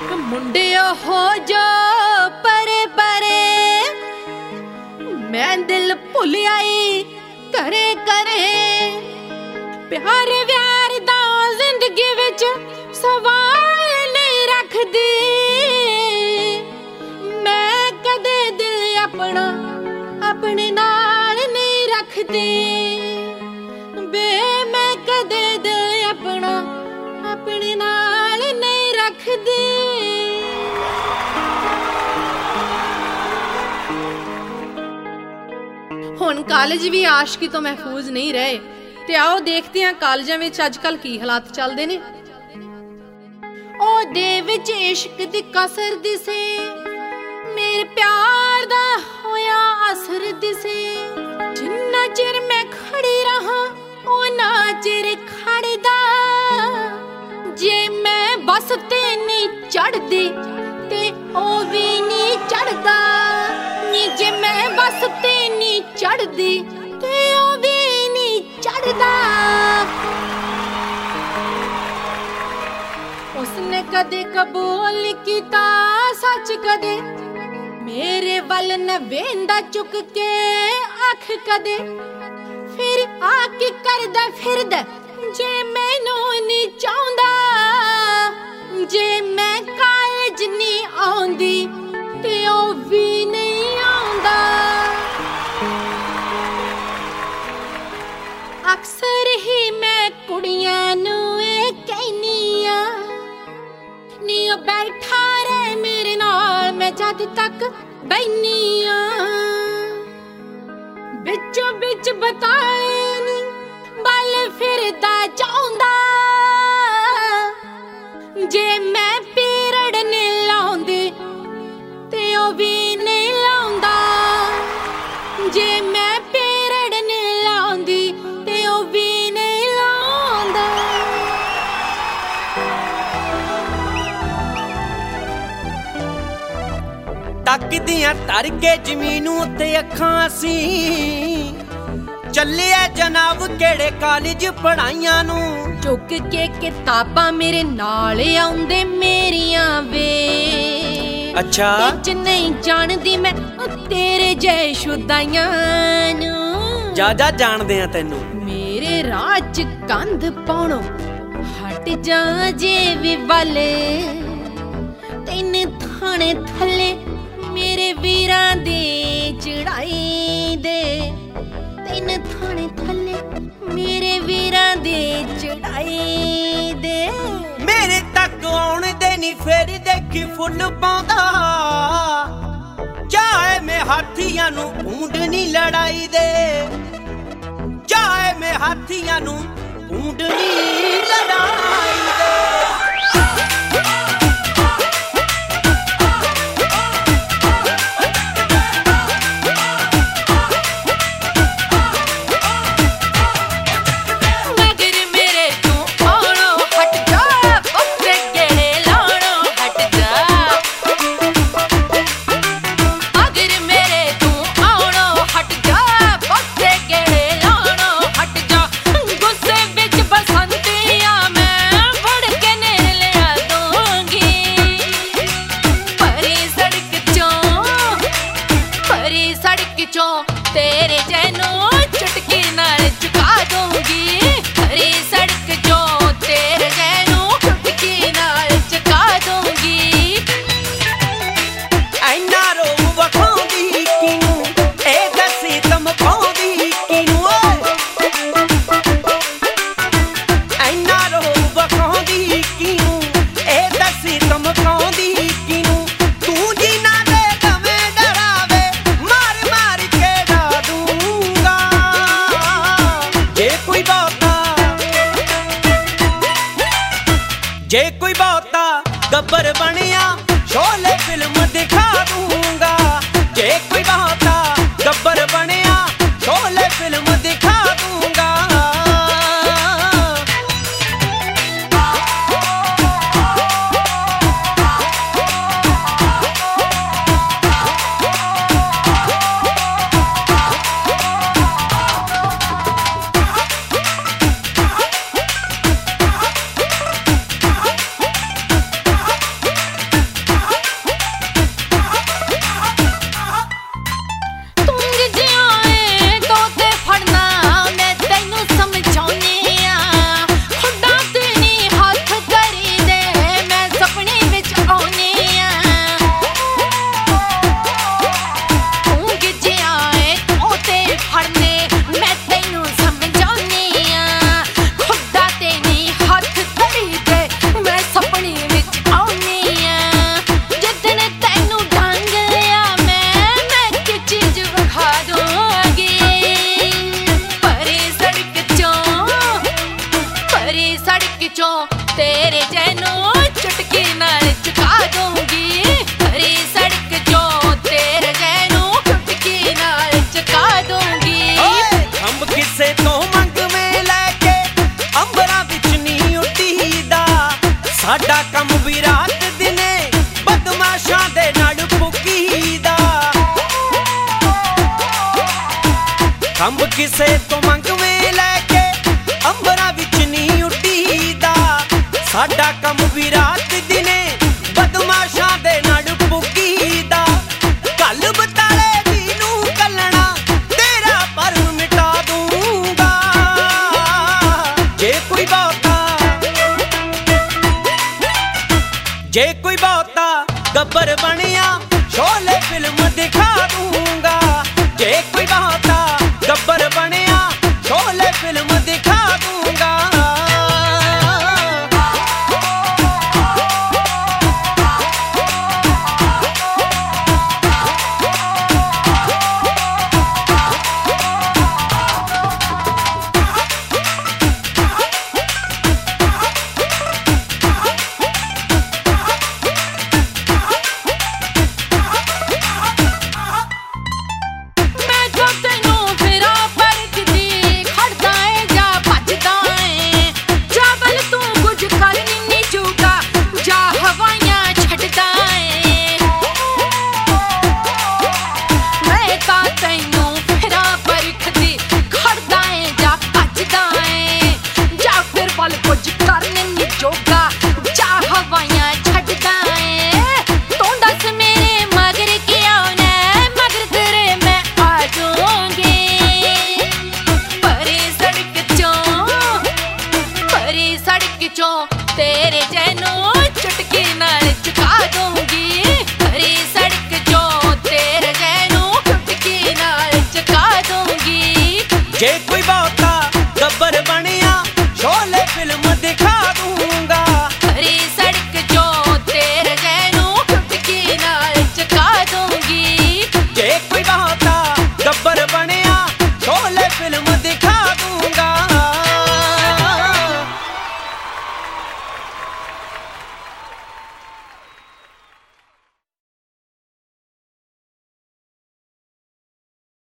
मुंडियो हो जो परे परे, मैं दिल भुल आई करे करे। प्यार व्यार दा जिंदगी विच सवाल नहीं रखदी, मैं कदे दिल अपना अपने नाल नहीं रखदी। बे मैं कदे दिल अपना अपने नाल नहीं रखदी। हुण कॉलेज भी आशिकी तो महफूज नहीं रहे, ते आओ देखते हैं कॉलेजां विच अजकल की हालात चलदे ने। ओहदे विच इश्क दी कसर दिसे, मेरे प्यार दा होया असर दिसे। जिन्ना चिर मैं खड़ी रहा ओना चिर खड़दा, जे मैं बस ते नहीं चढ़दी ते ओ भी नहीं चढ़दा। जे मैं बस ते नहीं चढ़दी ते ओ भी नहीं चढ़दा। उसने कदे कबूल कीता सच, कदे मेरे वल न वेंदा चुक के अख। कदे फिर आके करदा फिरदा जे मैनू नहीं चाहुंदा। जे मैं कॉलेज नहीं आउंदी ते ओ भी नहीं आउंदा। अक्सर ही मैं कुड़ियां नू कहनी आ, नी ओ बैठा रहे मेरे नाल मैं जद तक बैनी आ। बिचों बिच बताए नी बल फिरदा चाहुंदा। जे मैं पीरड़ नहीं लाउंदी ते ओ भी नहीं लाउंदा। जे मैं पीरड़ नहीं लाउंदी ते ओ भी नहीं लाउंदा। तकदियां तर के जमीन उत्ते अखां सी, चले जनाब केड़े कॉलेज पढ़ाइयां नू। चुक के किताबां मेरे नाल आउंदे मेरियां वे। अच्छा बिच नहीं जानदी मैं तेरे जै शुदाइयां नू। जा जानदे आ तैनू। मेरे राह च कंध पाउणो हट जा जे वी वल, तैन थाने थल्ले मेरे वीरां दी चढ़ाई दे। तैन थाने थल्ले मेरे वीरां दी चढ़ाई दे। मेरे तक आउण दे नी फिर देखी फुल पाउंदा। चाहे मैं हाथियां नू ढूंढनी लड़ाई दे। चाहे मैं हाथियां नू ढूंढनी लड़ाई दे। तेरे जैनू चुटकी नाल चुका दूंगी। हरी सड़क जो तेरे जैनू चुटकी नाल चुका दूंगी। ऐना रोब वखाउंदी किनू ए दसी धमकाउंदी किनू। ऐना रोब वखाउंदी किनू ए दसी धमकाउंदी किनू। तू जिना दे दवे डरावे मार मार के डा दूंगा। जे कोई बहुता गब्बर बनिया शोले फिल्म दिखा दूंगा। जे कोई बहुता गब्बर बनिया शोले फिल्म दिखा दूंगा। खंब किसे तो मंगवे लैके अंबरा विच नहीं उडीदा साडा कम भी रात दिने बदमाशां दे नाल पुगीदा कल बताले दी नूं कलना तेरा परम मिटा दूंगा जे कोई बहुता गब्बर बनिया शोले फिल्म दिखा दूंगा जे कोई बहुता गब्बर बन